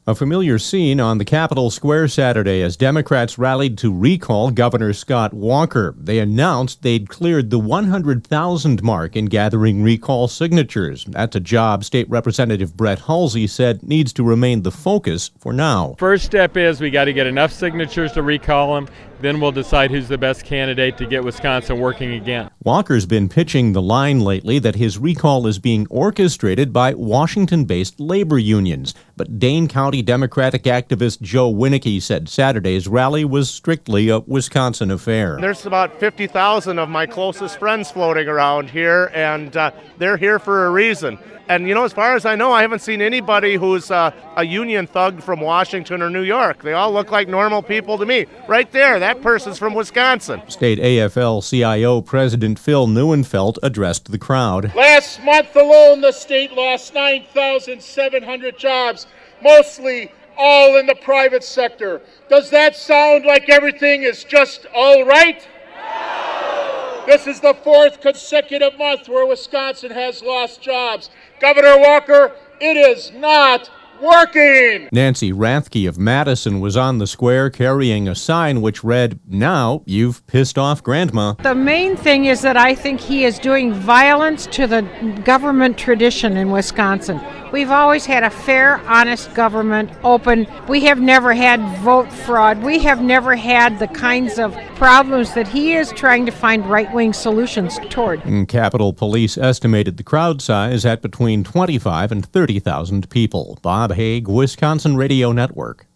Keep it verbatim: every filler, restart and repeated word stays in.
A familiar scene on the Capitol Square Saturday as Democrats rallied to recall Governor Scott Walker. They announced they'd cleared the one hundred thousand mark in gathering recall signatures. That's a job State Representative Brett Halsey said needs to remain the focus for now. First step is we got to get enough signatures to recall him. Then we'll decide who's the best candidate to get Wisconsin working again. Walker's been pitching the line lately that his recall is being orchestrated by Washington-based labor unions. But Dane County Democratic activist Joe Winnicke said Saturday's rally was strictly a Wisconsin affair. There's about fifty thousand of my closest friends floating around here, and uh, they're here for a reason. And, you know, as far as I know, I haven't seen anybody who's uh, a union thug from Washington or New York. They all look like normal people to me. Right there, that person's from Wisconsin. State A F L C I O President Phil Neuenfeld addressed the crowd. Last month alone, the state lost nine thousand seven hundred jobs, mostly all in the private sector. Does that sound like everything is just all right? This is the fourth consecutive month where Wisconsin has lost jobs. Governor Walker, it is not working. Nancy Rathke of Madison was on the square carrying a sign which read, "Now you've pissed off Grandma." The main thing is that I think he is doing violence to the government tradition in Wisconsin. We've always had a fair, honest government, open. We have never had vote fraud. We have never had the kinds of problems that he is trying to find right-wing solutions toward. And Capitol Police estimated the crowd size at between twenty-five and thirty thousand people. Bob Haig, Wisconsin Radio Network.